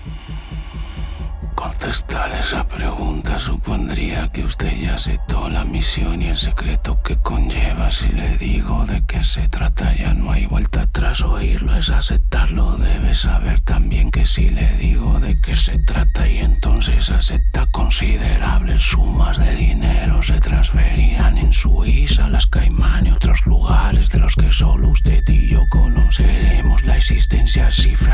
Contestar esa pregunta supondría que usted ya aceptó la misión y el secreto que conlleva. Si le digo de qué se trata ya no hay vuelta atrás. Oírlo es aceptarlo. Debe saber también que si le digo de qué se trata y entonces acepta, considerables sumas de dinero se transferirán en Suiza, las Caimán y otros lugares de los que solo usted y yo conoceremos la existencia. Si